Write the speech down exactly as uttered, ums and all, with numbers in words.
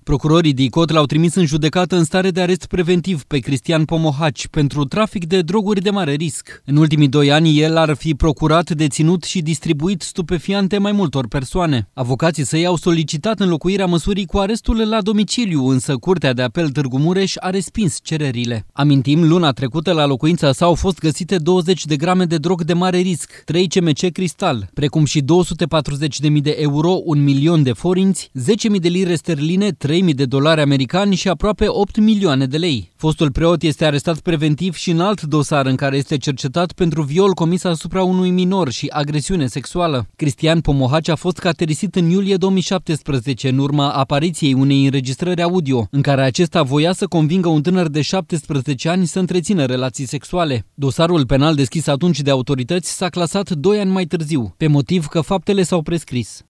Procurorii DICOT l-au trimis în judecată în stare de arest preventiv pe Cristian Pomohaci pentru trafic de droguri de mare risc. În ultimii doi ani, el ar fi procurat, deținut și distribuit stupefiante mai multor persoane. Avocații săi au solicitat înlocuirea măsurii cu arestul la domiciliu, însă Curtea de Apel Târgu Mureș a respins cererile. Amintim, luna trecută la locuința sa au fost găsite douăzeci de grame de drog de mare risc, trei C M C cristal, precum și două sute patruzeci de mii de euro, un milion de forinți, zece mii de lire sterline, trei mii de dolari americani și aproape opt milioane de lei. Fostul preot este arestat preventiv și în alt dosar în care este cercetat pentru viol comis asupra unui minor și agresiune sexuală. Cristian Pomohaci a fost caterisit în iulie două mii șaptesprezece în urma apariției unei înregistrări audio, în care acesta voia să convingă un tânăr de șaptesprezece ani să întrețină relații sexuale. Dosarul penal deschis atunci de autorități s-a clasat doi ani mai târziu, pe motiv că faptele s-au prescris.